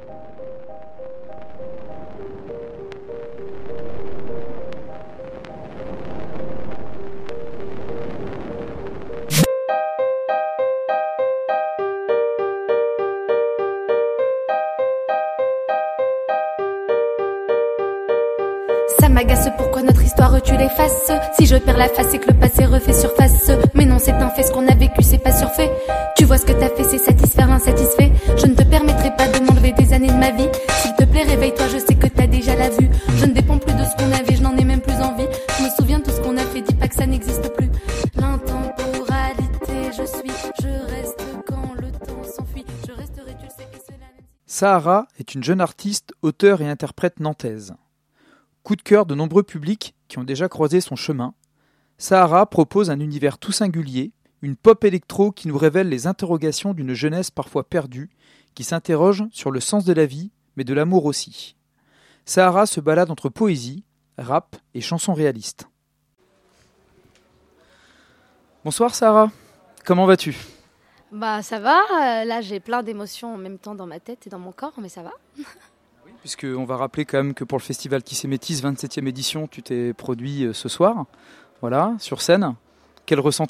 Ça m'agace pourquoi notre histoire tu l'effaces. Si je perds la face c'est que le passé refait surface. Mais non c'est un fait, ce qu'on a vécu c'est pas surfait. Tu vois ce que t'as fait c'est satisfaire l'insatisfait. Je ne te permettrai pas de m'enlever des années de ma vie. S'il te plaît réveille-toi, je sais que t'as déjà la vue. Je ne dépends plus de ce qu'on avait, je n'en ai même plus envie. Je me souviens de tout ce qu'on a fait, dis pas que ça n'existe plus. L'intemporalité je suis, je reste quand le temps s'enfuit. Je resterai tu le sais et cela même si... Sahara est une jeune artiste, auteure et interprète nantaise. Coup de cœur de nombreux publics qui ont déjà croisé son chemin, Sahara propose un univers tout singulier, une pop électro qui nous révèle les interrogations d'une jeunesse parfois perdue, qui s'interroge sur le sens de la vie, mais de l'amour aussi. Sahara se balade entre poésie, rap et chansons réalistes. Bonsoir Sahara, comment vas-tu ? Bah ça va, là j'ai plein d'émotions en même temps dans ma tête et dans mon corps, mais ça va. Puisqu'on va rappeler quand même que pour le festival Tissé Métis, 27e édition, tu t'es produit ce soir, voilà, sur scène. Quel ressenti ?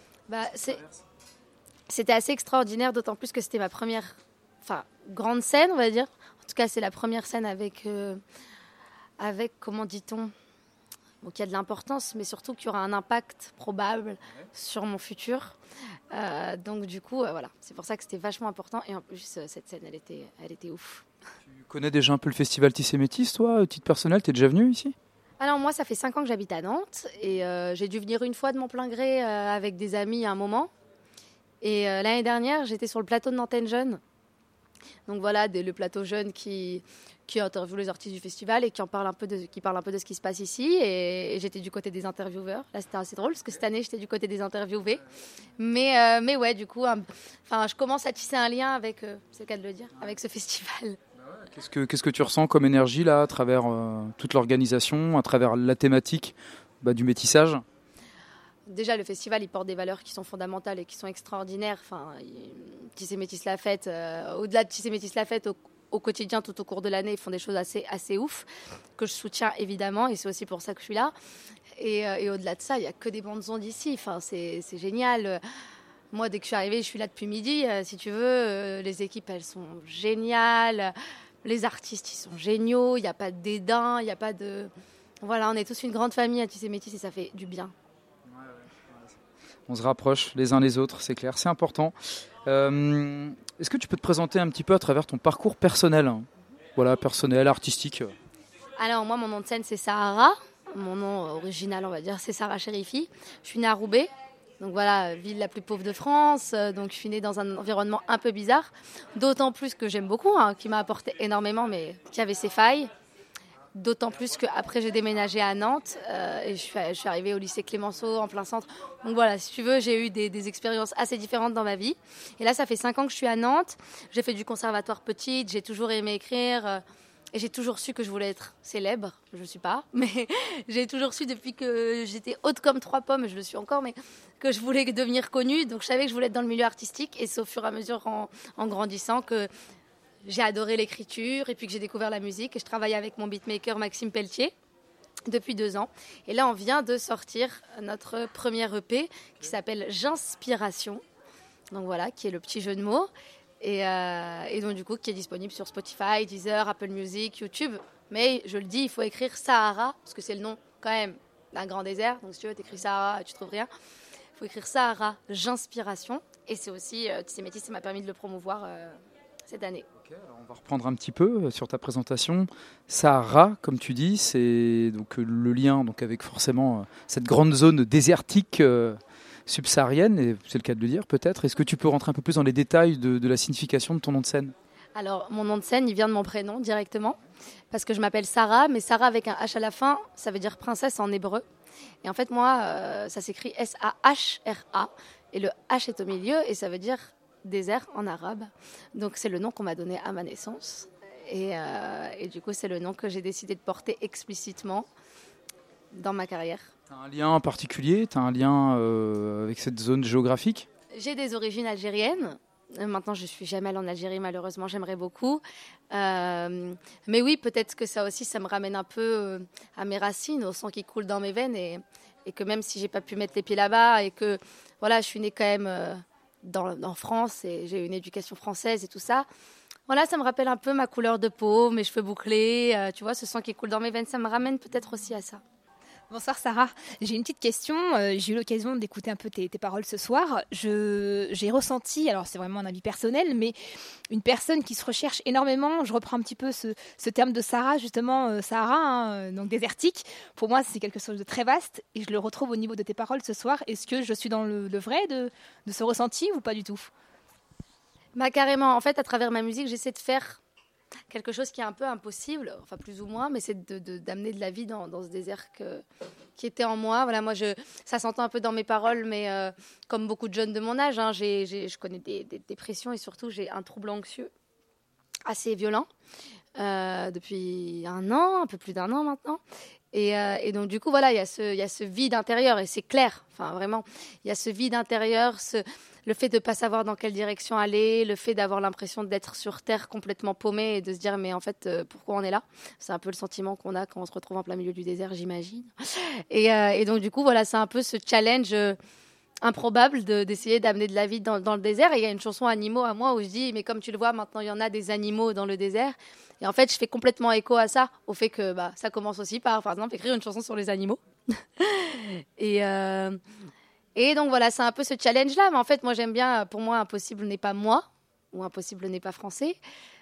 C'était assez extraordinaire, d'autant plus que c'était ma première grande scène, on va dire. En tout cas, c'est la première scène avec comment dit-on, qui a de l'importance, mais surtout qui aura un impact probable sur mon futur. Donc du coup, voilà, c'est pour ça que c'était vachement important. Et en plus, cette scène, elle était ouf. Tu connais déjà un peu le festival Tissé Métis, toi, à titre personnel, t'es déjà venu ici ? Alors moi, ça fait 5 ans que j'habite à Nantes et j'ai dû venir une fois de mon plein gré avec des amis à un moment. Et l'année dernière, j'étais sur le plateau de Nantaine Jeune. Donc voilà, le plateau jeune qui interviewe les artistes du festival et qui parle un peu de ce qui se passe ici. Et j'étais du côté des intervieweurs. Là, c'était assez drôle parce que cette année, j'étais du côté des interviewés. Mais ouais, du coup, je commence à tisser un lien avec, c'est le cas de le dire, avec ce festival. Qu'est-ce que tu ressens comme énergie là, à travers toute l'organisation, à travers la thématique du métissage ? Déjà, le festival, il porte des valeurs qui sont fondamentales et qui sont extraordinaires. Tissé Métis la fête, au-delà de Tissé Métis la fête, au quotidien, tout au cours de l'année, ils font des choses assez ouf, que je soutiens évidemment, et c'est aussi pour ça que je suis là. Et au-delà de ça, il n'y a que des bandes son d'ici. C'est génial. Moi, dès que je suis arrivée, je suis là depuis midi. Si tu veux, les équipes, elles sont géniales. Les artistes, ils sont géniaux. Il n'y a pas de dédain, il n'y a pas de... Voilà, on est tous une grande famille à Tissé Métis et ça fait du bien. On se rapproche les uns les autres, c'est clair, c'est important. Est-ce que tu peux te présenter un petit peu à travers ton parcours personnel ? Voilà, personnel, artistique. Alors moi, mon nom de scène, c'est Sahara. Mon nom original, on va dire, c'est Sarah Chérifi. Je suis née à Roubaix. Donc voilà, ville la plus pauvre de France. Donc je suis née dans un environnement un peu bizarre. D'autant plus que j'aime beaucoup, qui m'a apporté énormément, mais qui avait ses failles. D'autant plus qu'après, j'ai déménagé à Nantes et je suis arrivée au lycée Clémenceau, en plein centre. Donc voilà, si tu veux, j'ai eu des expériences assez différentes dans ma vie. Et là, ça fait 5 ans que je suis à Nantes. J'ai fait du conservatoire petite, j'ai toujours aimé écrire. Et j'ai toujours su que je voulais être célèbre. Je ne suis pas, mais j'ai toujours su depuis que j'étais haute comme 3 pommes, et je le suis encore, mais que je voulais devenir connue. Donc je savais que je voulais être dans le milieu artistique. Et c'est au fur et à mesure, en grandissant, que j'ai adoré l'écriture et puis que j'ai découvert la musique. Et je travaille avec mon beatmaker Maxime Pelletier depuis 2 ans. Et là, on vient de sortir notre premier EP qui s'appelle J'Inspiration. Donc voilà, qui est le petit jeu de mots. Et donc du coup, qui est disponible sur Spotify, Deezer, Apple Music, YouTube. Mais je le dis, il faut écrire Sahara, parce que c'est le nom quand même d'un grand désert. Donc si tu veux, t'écris Sahara, tu trouves rien. Il faut écrire Sahara, J'Inspiration. Et c'est aussi, Tissé Métis, ça m'a permis de le promouvoir cette année. Okay, alors on va reprendre un petit peu sur ta présentation. Sahara, comme tu dis, c'est donc le lien avec forcément cette grande zone désertique subsaharienne, et c'est le cas de le dire peut-être. Est-ce que tu peux rentrer un peu plus dans les détails de la signification de ton nom de scène ? Alors, mon nom de scène, il vient de mon prénom directement, parce que je m'appelle Sarah, mais Sarah avec un H à la fin, ça veut dire princesse en hébreu. Et en fait, moi, ça s'écrit S-A-H-R-A, et le H est au milieu, et ça veut dire désert en arabe. Donc, c'est le nom qu'on m'a donné à ma naissance. Et du coup, c'est le nom que j'ai décidé de porter explicitement dans ma carrière. Tu as un lien particulier ? Tu as un lien avec cette zone géographique ? J'ai des origines algériennes, Maintenant, je suis jamais allée en Algérie, malheureusement, j'aimerais beaucoup. Mais oui, peut-être que ça aussi, ça me ramène un peu à mes racines, au sang qui coule dans mes veines, et que même si j'ai pas pu mettre les pieds là-bas, et que voilà, je suis née quand même en France, et j'ai eu une éducation française et tout ça. Voilà, ça me rappelle un peu ma couleur de peau, mes cheveux bouclés, tu vois, ce sang qui coule dans mes veines, ça me ramène peut-être aussi à ça. Bonsoir Sarah, j'ai une petite question, j'ai eu l'occasion d'écouter un peu tes paroles ce soir, j'ai ressenti, alors c'est vraiment un avis personnel, mais une personne qui se recherche énormément, je reprends un petit peu ce terme de Sarah, justement Sahara, hein, donc désertique, pour moi c'est quelque chose de très vaste et je le retrouve au niveau de tes paroles ce soir. Est-ce que je suis dans le vrai de ce ressenti ou pas du tout? Bah carrément, en fait à travers ma musique j'essaie de faire quelque chose qui est un peu impossible, enfin plus ou moins, mais c'est d'amener de la vie dans ce désert qui était en moi. Voilà, moi ça s'entend un peu dans mes paroles, mais comme beaucoup de jeunes de mon âge, hein, je connais des dépressions et surtout j'ai un trouble anxieux assez violent depuis un peu plus d'1 an maintenant. Et donc du coup voilà, il y a ce vide intérieur et c'est clair, enfin vraiment, il y a ce vide intérieur, le fait de ne pas savoir dans quelle direction aller, le fait d'avoir l'impression d'être sur terre complètement paumé et de se dire mais en fait pourquoi on est là, c'est un peu le sentiment qu'on a quand on se retrouve en plein milieu du désert, j'imagine. Et donc du coup voilà, c'est un peu ce challenge improbable d'essayer d'amener de la vie dans le désert. Et il y a une chanson Animaux à moi où je dis mais comme tu le vois maintenant il y en a des animaux dans le désert. Et en fait je fais complètement écho à ça, au fait que ça commence aussi par exemple écrire une chanson sur les animaux. Et donc voilà, c'est un peu ce challenge là, mais en fait moi j'aime bien, pour moi impossible n'est pas moi ou impossible n'est pas français.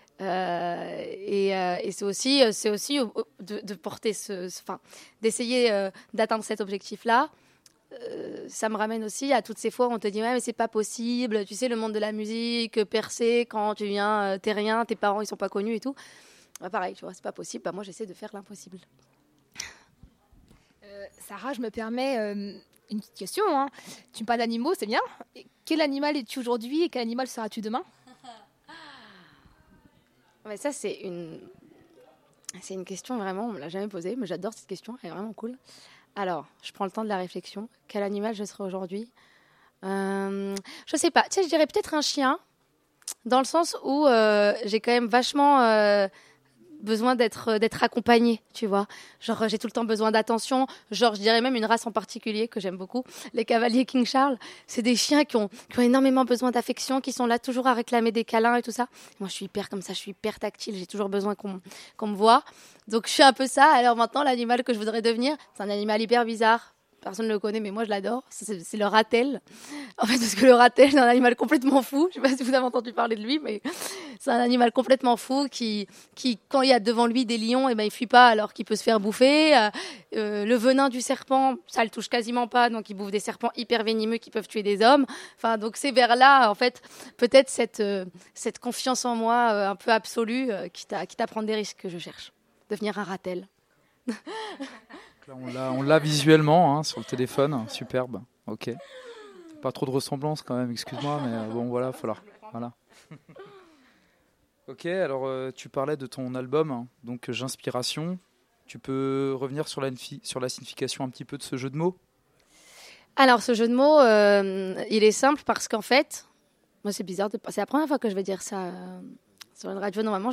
Et c'est aussi de porter d'essayer d'atteindre cet objectif là. Ça me ramène aussi à toutes ces fois où on te dit ouais mais c'est pas possible, tu sais le monde de la musique, percer quand tu viens, t'es rien, tes parents ils sont pas connus et tout. Pareil, tu vois, c'est pas possible. Moi j'essaie de faire l'impossible. Sarah, je me permets une petite question, hein. Tu me parles d'animaux, c'est bien. Quel animal es-tu aujourd'hui et quel animal seras-tu demain? Mais ça c'est une question vraiment, on me l'a jamais posée, mais j'adore cette question, elle est vraiment cool. Alors, je prends le temps de la réflexion. Quel animal je serai aujourd'hui? Je sais pas. Tu sais, je dirais peut-être un chien, dans le sens où j'ai quand même vachement besoin d'être accompagnée, tu vois. Genre, j'ai tout le temps besoin d'attention. Genre, je dirais même une race en particulier que j'aime beaucoup, les cavaliers King Charles. C'est des chiens qui ont énormément besoin d'affection, qui sont là toujours à réclamer des câlins et tout ça. Moi, je suis hyper comme ça, je suis hyper tactile. J'ai toujours besoin qu'on me voit. Donc, je suis un peu ça. Alors maintenant, l'animal que je voudrais devenir, c'est un animal hyper bizarre. Personne ne le connaît, mais moi je l'adore. C'est le ratel. En fait, parce que le ratel, c'est un animal complètement fou. Je ne sais pas si vous avez entendu parler de lui, mais c'est un animal complètement fou qui quand il y a devant lui des lions, il fuit pas alors qu'il peut se faire bouffer. Le venin du serpent, ça le touche quasiment pas, donc il bouffe des serpents hyper venimeux qui peuvent tuer des hommes. Enfin, donc c'est vers là, en fait, peut-être cette confiance en moi un peu absolue quitte à prendre des risques que je cherche. Devenir un ratel. Là, on l'a visuellement sur le téléphone, superbe. Ok. Pas trop de ressemblance quand même, excuse-moi, mais bon voilà, voilà. Ok, alors tu parlais de ton album, donc J'inspiration. Tu peux revenir sur la signification un petit peu de ce jeu de mots? Alors ce jeu de mots, il est simple parce qu'en fait, moi c'est bizarre, c'est la première fois que je vais dire ça sur une radio. Normalement,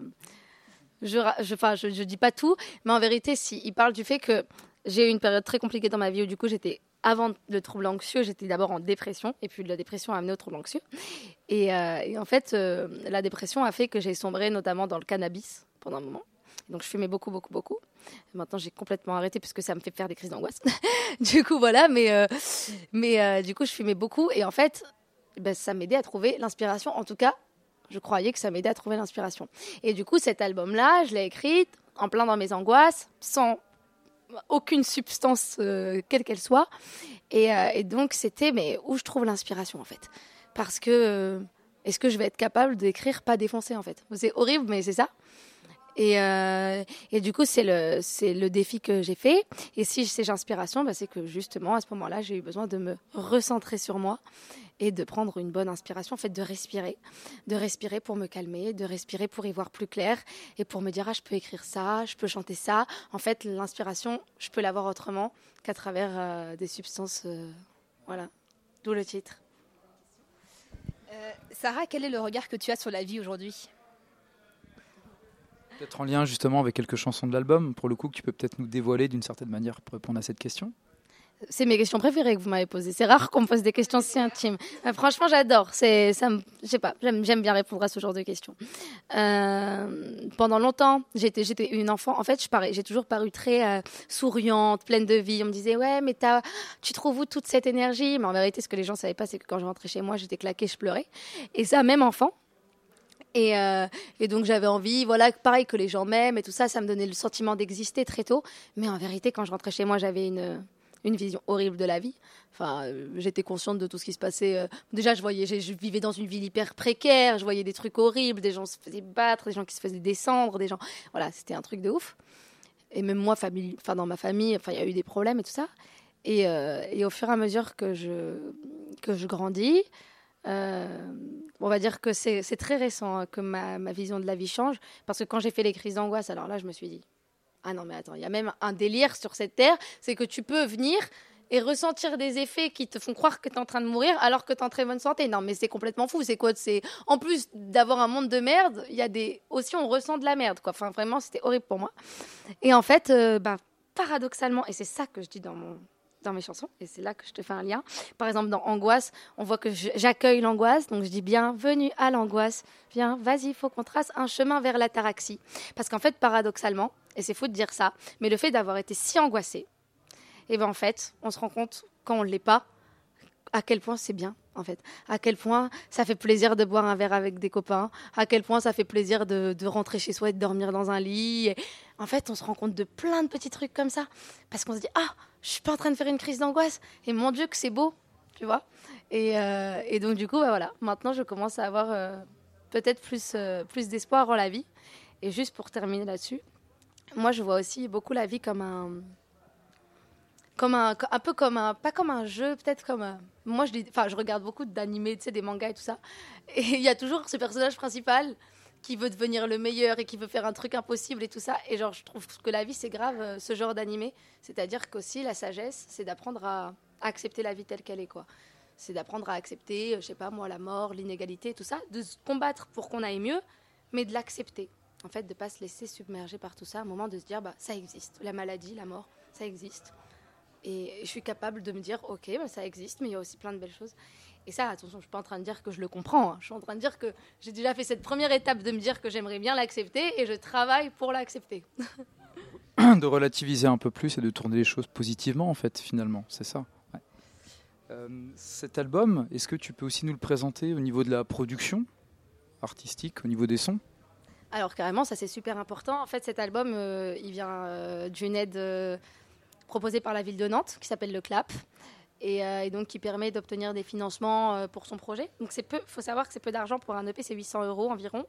je dis pas tout, mais en vérité, il parle du fait que j'ai eu une période très compliquée dans ma vie où du coup avant le trouble anxieux, j'étais d'abord en dépression et puis la dépression a amené au trouble anxieux. Et en fait, la dépression a fait que j'ai sombré notamment dans le cannabis pendant un moment. Donc je fumais beaucoup. Et maintenant, j'ai complètement arrêté puisque ça me fait faire des crises d'angoisse. Du coup, voilà, mais du coup, je fumais beaucoup et en fait, ça m'aidait à trouver l'inspiration. En tout cas, je croyais que ça m'aidait à trouver l'inspiration. Et du coup, cet album-là, je l'ai écrit en plein dans mes angoisses, sans aucune substance, quelle qu'elle soit. Et donc, c'était où je trouve l'inspiration, en fait. Parce que, est-ce que je vais être capable d'écrire pas défoncé, en fait? C'est horrible, mais c'est ça. Et du coup, c'est le défi que j'ai fait. Et si c'est l'inspiration, c'est que justement, à ce moment-là, j'ai eu besoin de me recentrer sur moi et de prendre une bonne inspiration, en fait, de respirer pour me calmer, de respirer pour y voir plus clair et pour me dire, je peux écrire ça, je peux chanter ça. En fait, l'inspiration, je peux l'avoir autrement qu'à travers des substances, voilà, d'où le titre. Sarah, quel est le regard que tu as sur la vie aujourd'hui ? Peut-être en lien justement avec quelques chansons de l'album, pour le coup, que tu peux peut-être nous dévoiler d'une certaine manière pour répondre à cette question. C'est mes questions préférées que vous m'avez posées. C'est rare qu'on me pose des questions si intimes. Franchement, j'adore. Je sais pas, j'aime bien répondre à ce genre de questions. Pendant longtemps, j'étais une enfant. En fait, j'ai toujours paru très souriante, pleine de vie. On me disait, ouais, mais tu trouves où toute cette énergie ? Mais en vérité, ce que les gens savaient pas, c'est que quand je rentrais chez moi, j'étais claquée, je pleurais. Et ça, même enfant. Et donc j'avais envie, voilà, pareil, que les gens m'aiment et tout ça, ça me donnait le sentiment d'exister très tôt. Mais en vérité, quand je rentrais chez moi, j'avais une vision horrible de la vie. Enfin, j'étais consciente de tout ce qui se passait. Déjà, je vivais dans une ville hyper précaire, je voyais des trucs horribles, des gens se faisaient battre, des gens qui se faisaient descendre, des gens... Voilà, c'était un truc de ouf. Et même moi, dans ma famille, il y a eu des problèmes et tout ça. Et au fur et à mesure que je grandis, on va dire que c'est très récent que ma vision de la vie change. Parce que quand j'ai fait les crises d'angoisse, alors là, je me suis dit... Ah non, mais attends, il y a même un délire sur cette terre, c'est que tu peux venir et ressentir des effets qui te font croire que tu es en train de mourir alors que tu es en très bonne santé. Non, mais c'est complètement fou. C'est quoi ? En plus d'avoir un monde de merde, aussi on ressent de la merde, quoi. Enfin, vraiment, c'était horrible pour moi. Et en fait, paradoxalement, et c'est ça que je dis dans mes chansons, et c'est là que je te fais un lien. Par exemple, dans Angoisse, on voit que j'accueille l'angoisse, donc je dis bienvenue à l'angoisse. Viens, vas-y, il faut qu'on trace un chemin vers l'ataraxie. Parce qu'en fait, paradoxalement, et c'est fou de dire ça, mais le fait d'avoir été si angoissé, et en fait, on se rend compte, quand on ne l'est pas, à quel point c'est bien, en fait. À quel point ça fait plaisir de boire un verre avec des copains, à quel point ça fait plaisir de rentrer chez soi et de dormir dans un lit. Et en fait, on se rend compte de plein de petits trucs comme ça, parce qu'on se dit « Ah, je suis pas en train de faire une crise d'angoisse, et mon Dieu que c'est beau !» Tu vois ? Et donc, du coup, voilà, maintenant, je commence à avoir peut-être plus d'espoir en la vie. Et juste pour terminer là-dessus, moi, je vois aussi beaucoup la vie comme un peu pas comme un jeu, peut-être comme moi, je regarde beaucoup d'animés, tu sais, des mangas et tout ça. Et il y a toujours ce personnage principal qui veut devenir le meilleur et qui veut faire un truc impossible et tout ça. Et genre, je trouve que la vie, c'est grave ce genre d'animé. C'est-à-dire qu'aussi, la sagesse, c'est d'apprendre à accepter la vie telle qu'elle est, quoi. C'est d'apprendre à accepter, je sais pas moi, la mort, l'inégalité, tout ça, de se combattre pour qu'on aille mieux, mais de l'accepter. En fait, de ne pas se laisser submerger par tout ça, à un moment de se dire, ça existe, la maladie, la mort, ça existe. Et je suis capable de me dire, ok, ça existe, mais il y a aussi plein de belles choses. Et ça, attention, je ne suis pas en train de dire que je le comprends, hein. Je suis en train de dire que j'ai déjà fait cette première étape de me dire que j'aimerais bien l'accepter et je travaille pour l'accepter. De relativiser un peu plus et de tourner les choses positivement, en fait, finalement, c'est ça. Ouais. Cet album, est-ce que tu peux aussi nous le présenter au niveau de la production artistique, au niveau des sons ? Alors carrément, ça c'est super important. En fait, cet album, il vient d'une aide proposée par la ville de Nantes, qui s'appelle le CLAP, et donc qui permet d'obtenir des financements pour son projet. Donc faut savoir que c'est peu d'argent pour un EP, c'est 800 € environ.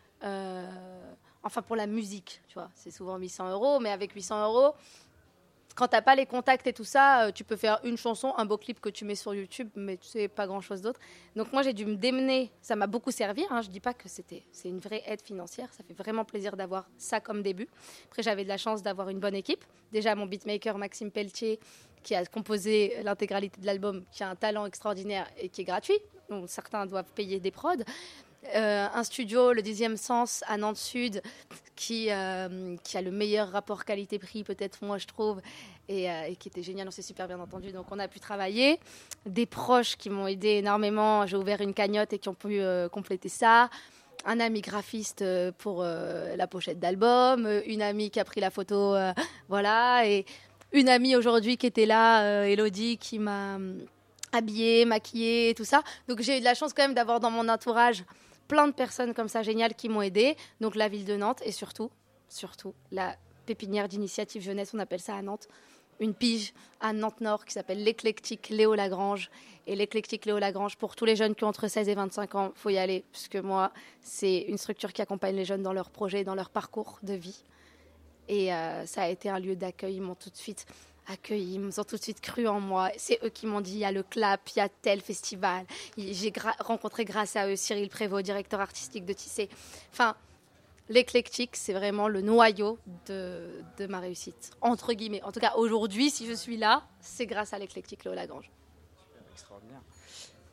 Enfin pour la musique, tu vois, c'est souvent 800 €, mais avec 800 €, quand t'as pas les contacts et tout ça, tu peux faire une chanson, un beau clip que tu mets sur YouTube, mais tu sais pas grand-chose d'autre. Donc moi, j'ai dû me démener. Ça m'a beaucoup servi. Hein. Je dis pas que c'est une vraie aide financière. Ça fait vraiment plaisir d'avoir ça comme début. Après, j'avais de la chance d'avoir une bonne équipe. Déjà, mon beatmaker Maxime Pelletier, qui a composé l'intégralité de l'album, qui a un talent extraordinaire et qui est gratuit. Donc certains doivent payer des prods. Un studio, le 10e Sens, à Nantes Sud, qui a le meilleur rapport qualité-prix, peut-être, moi, je trouve, et qui était génial, on s'est super bien entendu, donc on a pu travailler. Des proches qui m'ont aidé énormément, j'ai ouvert une cagnotte et qui ont pu compléter ça. Un ami graphiste pour la pochette d'album, une amie qui a pris la photo, voilà, et une amie aujourd'hui qui était là, Elodie, qui m'a habillée, maquillée et tout ça. Donc j'ai eu de la chance quand même d'avoir dans mon entourage plein de personnes comme ça géniales qui m'ont aidée. Donc la ville de Nantes et surtout la pépinière d'initiative jeunesse, on appelle ça à Nantes, une pige à Nantes-Nord qui s'appelle l'Éclectique Léo Lagrange. Et l'Éclectique Léo Lagrange, pour tous les jeunes qui ont entre 16 et 25 ans, il faut y aller, puisque moi, c'est une structure qui accompagne les jeunes dans leurs projets, dans leur parcours de vie. Et ça a été un lieu d'accueil, ils m'ont tout de suite accueillis, ils ont tout de suite cru en moi. C'est eux qui m'ont dit, il y a le CLAP, il y a tel festival. J'ai rencontré grâce à eux Cyril Prévost, directeur artistique de Tissé. Enfin, l'Éclectique, c'est vraiment le noyau de ma réussite, entre guillemets. En tout cas, aujourd'hui, si je suis là, c'est grâce à l'Éclectique Léo Lagrange. Extraordinaire.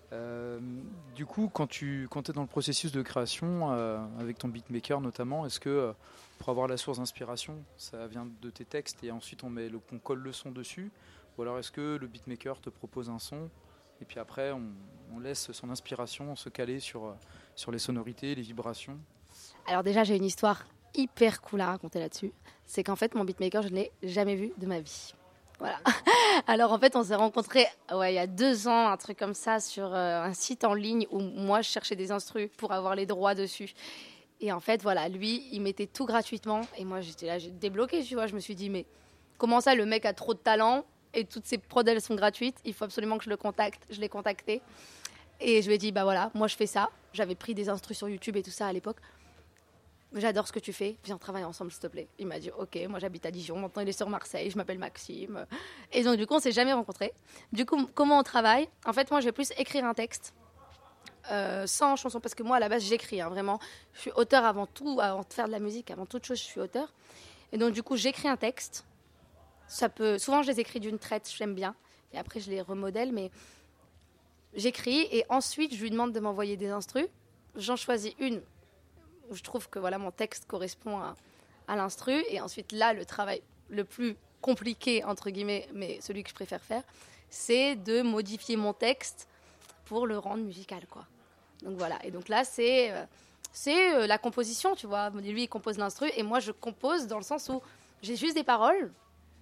Du coup, quand tu es dans le processus de création, avec ton beatmaker notamment, est-ce que pour avoir la source d'inspiration, ça vient de tes textes et ensuite on colle le son dessus, ou alors est-ce que le beatmaker te propose un son et puis après on laisse son inspiration se caler sur les sonorités, les vibrations? Alors déjà, j'ai une histoire hyper cool à raconter là-dessus. C'est qu'en fait, mon beatmaker, je ne l'ai jamais vu de ma vie. Voilà. Alors en fait, on s'est rencontrés il y a 2 ans, un truc comme ça, sur un site en ligne où moi, je cherchais des instrus pour avoir les droits dessus. Et en fait, voilà, lui, il mettait tout gratuitement. Et moi, j'étais là, j'ai débloqué, tu vois. Je me suis dit, mais comment ça, le mec a trop de talent et toutes ses prods, elles sont gratuites. Il faut absolument que je le contacte. Je l'ai contacté. Et je lui ai dit, bah voilà, moi, je fais ça. J'avais pris des instrus sur YouTube et tout ça à l'époque. J'adore ce que tu fais, viens travailler ensemble s'il te plaît. Il m'a dit ok, moi j'habite à Dijon, maintenant il est sur Marseille, je m'appelle Maxime. Et donc du coup on s'est jamais rencontrés. Du coup comment on travaille? En fait moi je vais plus écrire un texte sans chanson, parce que moi à la base j'écris, vraiment. Je suis auteur avant tout, avant de faire de la musique, avant toute chose je suis auteur. Et donc du coup j'écris un texte. Souvent je les écris d'une traite, j'aime bien. Et après je les remodèle, mais j'écris et ensuite je lui demande de m'envoyer des instrus. J'en choisis une où je trouve que voilà, mon texte correspond à l'instru. Et ensuite, là, le travail le plus compliqué, entre guillemets, mais celui que je préfère faire, c'est de modifier mon texte pour le rendre musical, quoi. Donc voilà. Et donc là, c'est la composition, tu vois. Lui, il compose l'instru et moi, je compose dans le sens où j'ai juste des paroles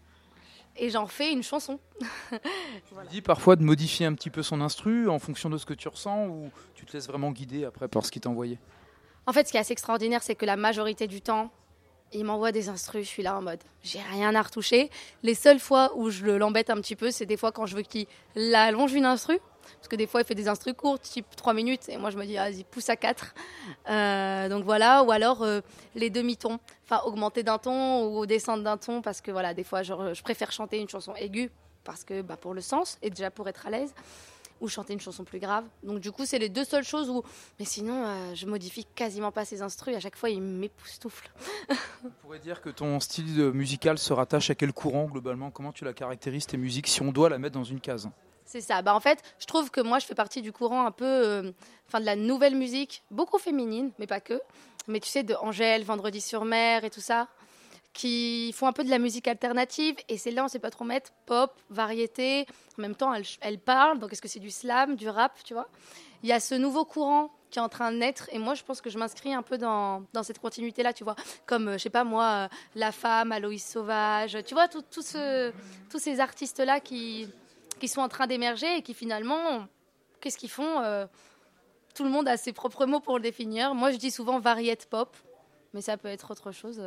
et j'en fais une chanson. Voilà. Tu dis parfois de modifier un petit peu son instru en fonction de ce que tu ressens, ou tu te laisses vraiment guider après par ce qu'il t'a envoyé? En fait, ce qui est assez extraordinaire, c'est que la majorité du temps, il m'envoie des instrus, je suis là en mode, j'ai rien à retoucher. Les seules fois où je l'embête un petit peu, c'est des fois quand je veux qu'il allonge une instru. Parce que des fois, il fait des instrus courtes, type 3 minutes. Et moi, je me dis, vas-y, pousse à 4. Donc voilà. Ou alors, les demi-tons. Enfin, augmenter d'un ton ou descendre d'un ton. Parce que voilà, des fois, je préfère chanter une chanson aiguë. Parce que pour le sens et déjà pour être à l'aise. Ou chanter une chanson plus grave. Donc du coup, c'est les 2 seules choses où... Mais sinon, je modifie quasiment pas ces instrus. À chaque fois, ils m'époustouflent. On pourrait dire que ton style musical se rattache à quel courant, globalement? Comment tu la caractérises, tes musiques, si on doit la mettre dans une case? C'est ça. En fait, je trouve que moi, je fais partie du courant un peu... de la nouvelle musique, beaucoup féminine, mais pas que. Mais tu sais, de Angèle, Vendredi sur mer et tout ça, qui font un peu de la musique alternative, et c'est là on ne sait pas trop mettre pop, variété, en même temps elle parle, donc est-ce que c'est du slam, du rap, tu vois? Il y a ce nouveau courant qui est en train de naître, et moi je pense que je m'inscris un peu dans cette continuité-là, tu vois, comme, je sais pas moi, La Femme, Aloïs Sauvage, tu vois, tous ces artistes-là qui sont en train d'émerger, et qui finalement, qu'est-ce qu'ils font? Tout le monde a ses propres mots pour le définir. Moi je dis souvent variété pop, mais ça peut être autre chose.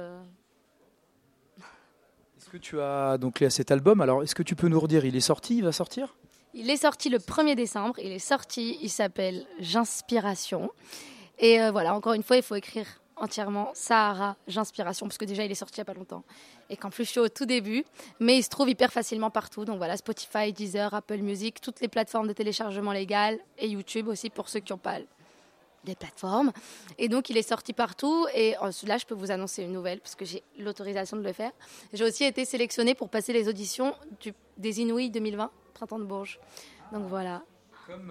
Est-ce que tu as donc cet album? Alors, est-ce que tu peux nous redire, il est sorti, il va sortir? Il est sorti le 1er décembre. Il s'appelle J'inspiration. Et voilà, encore une fois, il faut écrire entièrement Sahara, J'inspiration, parce que déjà, il est sorti il n'y a pas longtemps. Et qu'en plus, je suis au tout début. Mais il se trouve hyper facilement partout. Donc voilà, Spotify, Deezer, Apple Music, toutes les plateformes de téléchargement légales. Et YouTube aussi, pour ceux qui n'ont pas des plateformes. Et donc, il est sorti partout. Et là, je peux vous annoncer une nouvelle, parce que j'ai l'autorisation de le faire. J'ai aussi été sélectionnée pour passer les auditions des Inouïs 2020, Printemps de Bourges. Donc, voilà. Comme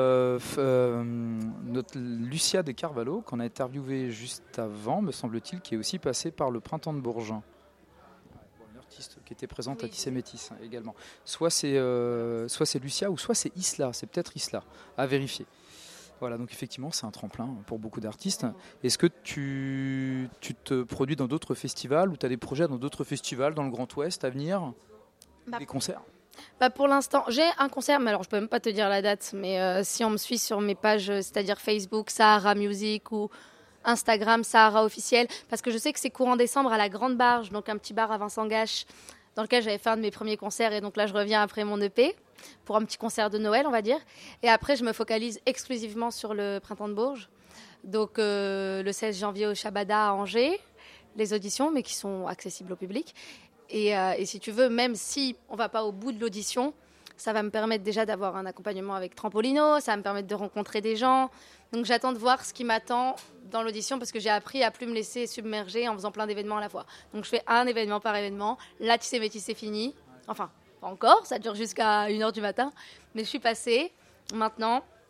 notre Lucia de Carvalho, qu'on a interviewé juste avant, me semble-t-il, qui est aussi passée par le Printemps de Bourges. Une artiste qui était présente à Tissé Métis également. Soit c'est Lucia, ou soit c'est Isla. C'est peut-être Isla, à vérifier. Voilà, donc effectivement, c'est un tremplin pour beaucoup d'artistes. Est-ce que tu te produis dans d'autres festivals, ou tu as des projets dans d'autres festivals dans le Grand Ouest à venir? Des concerts? Pour l'instant, j'ai un concert, mais alors je peux même pas te dire la date, mais si on me suit sur mes pages, c'est-à-dire Facebook, Sahara Music, ou Instagram, Sahara Officiel, parce que je sais que c'est courant décembre à la Grande Barge, donc un petit bar à Vincent-Gache, dans lequel j'avais fait un de mes premiers concerts, et donc là je reviens après mon EP pour un petit concert de Noël, on va dire. Et après, je me focalise exclusivement sur le Printemps de Bourges. Donc le 16 janvier au Shabada à Angers, les auditions, mais qui sont accessibles au public. Et si tu veux, même si on ne va pas au bout de l'audition, ça va me permettre déjà d'avoir un accompagnement avec Trampolino, ça va me permettre de rencontrer des gens. Donc j'attends de voir ce qui m'attend dans l'audition, parce que j'ai appris à plus me laisser submerger en faisant plein d'événements à la fois. Donc je fais un événement par événement. Là, Tissé Métis, c'est fini. Enfin, pas encore, ça dure jusqu'à 1h du matin. Mais je suis passée. Maintenant,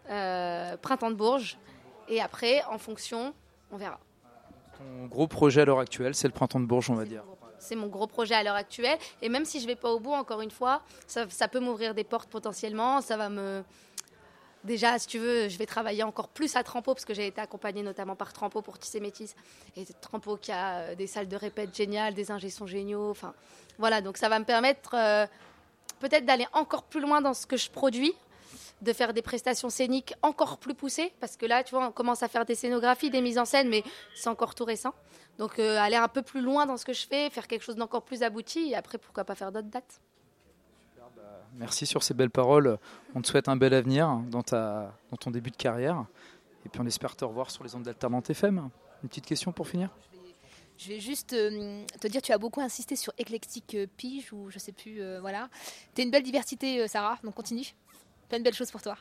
Printemps de Bourges. Et après, en fonction, on verra. Ton gros projet à l'heure actuelle, c'est le Printemps de Bourges, on va dire. C'est mon gros projet à l'heure actuelle. Et même si je ne vais pas au bout, encore une fois, ça peut m'ouvrir des portes potentiellement. Ça va me... Déjà, si tu veux, je vais travailler encore plus à Trampo, parce que j'ai été accompagnée notamment par Trampo pour Tisser Métis. Et Trampo qui a des salles de répète géniales, des ingé sons géniaux. Enfin, voilà, donc ça va me permettre peut-être d'aller encore plus loin dans ce que je produis, de faire des prestations scéniques encore plus poussées, parce que là, tu vois, on commence à faire des scénographies, des mises en scène, mais c'est encore tout récent. Donc, aller un peu plus loin dans ce que je fais, faire quelque chose d'encore plus abouti, et après, pourquoi pas faire d'autres dates. Merci sur ces belles paroles. On te souhaite un bel avenir dans ton début de carrière. Et puis on espère te revoir sur les ondes d'Alternante FM. Une petite question pour finir ? Je vais juste te dire, tu as beaucoup insisté sur Eclectic Pige, ou je sais plus, voilà. Tu es une belle diversité, Sarah, donc continue. Plein de belles choses pour toi.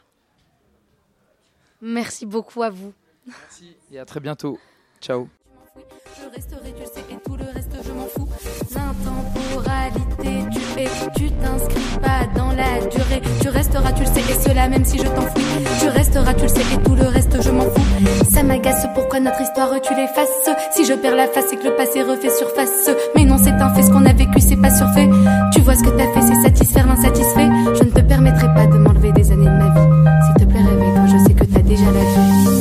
Merci beaucoup à vous. Merci et à très bientôt. Ciao. Je resterai, tu sais, et tout le reste, je m'en fous. L'intemporalité, tu t'inscris pas dans la durée. Tu resteras, tu le sais, et cela même si je t'enfouis. Tu resteras, tu le sais, et tout le reste, je m'en fous. Ça m'agace, pourquoi notre histoire, tu l'effaces. Si je perds la face, c'est que le passé refait surface. Mais non, c'est un fait, ce qu'on a vécu, c'est pas surfait. Tu vois ce que t'as fait, c'est satisfaire l'insatisfait. Je ne te permettrai pas de m'enlever des années de ma vie. S'il te plaît, réveille-toi, je sais que t'as déjà la vie.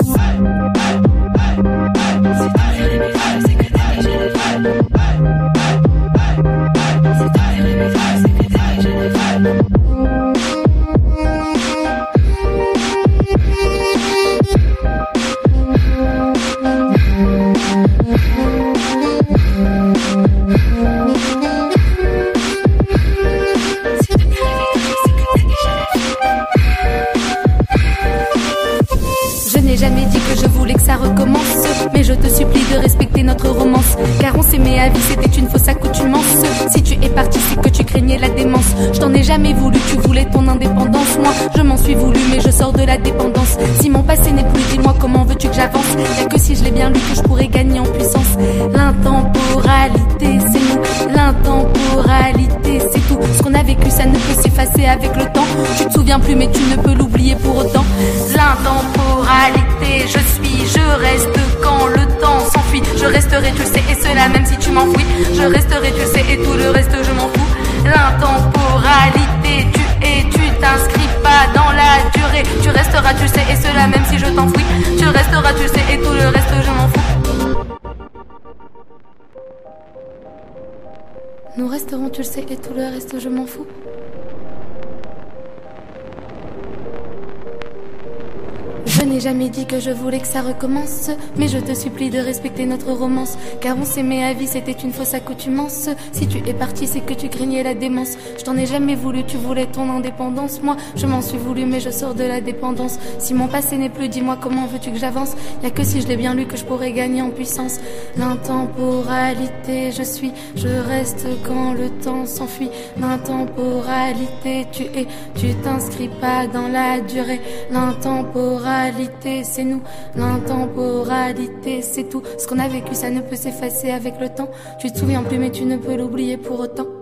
Jamais dit que je voulais que ça recommence, mais je te supplie de respecter notre romance, car on s'aimait à vie, c'était une fausse accoutumance. Si tu es parti, c'est que tu craignais la démence. Je t'en ai jamais voulu, tu voulais ton indépendance. Moi, je m'en suis voulu, mais je sors de la dépendance. Si mon passé n'est plus, dis-moi comment veux-tu que j'avance. Y'a que si je l'ai bien lu que je pourrais gagner en puissance. L'intemporalité, c'est nous. L'intemporalité, c'est tout. Ce qu'on a vécu, ça ne peut s'effacer avec le temps. Tu te souviens plus, mais tu ne peux l'oublier pour autant. L'intemporalité, je reste quand le temps s'enfuit. Je resterai, tu le sais, et cela même si tu m'enfouis. Je resterai, tu le sais, et tout le reste, je m'en fous. L'intemporalité, tu t'inscris pas dans la durée. Tu resteras, tu le sais, et cela même si je t'enfouis. Tu resteras, tu le sais, et tout le reste, je m'en fous. Nous resterons, tu le sais, et tout le reste, je m'en fous. Je n'ai jamais dit que je voulais que ça recommence, mais je te supplie de respecter notre romance, car on s'aimait à vie, c'était une fausse accoutumance. Si tu es parti, c'est que tu craignais la démence. Je t'en ai jamais voulu, tu voulais ton indépendance. Moi, je m'en suis voulu, mais je sors de la dépendance. Si mon passé n'est plus, dis-moi comment veux-tu que j'avance. Y'a que si je l'ai bien lu que je pourrais gagner en puissance. L'intemporalité, je reste quand le temps s'enfuit. L'intemporalité, tu t'inscris pas dans la durée. L'intemporalité, c'est nous. L'intemporalité, c'est tout. Ce qu'on a vécu, ça ne peut s'effacer avec le temps. Tu te souviens plus, mais tu ne peux l'oublier pour autant.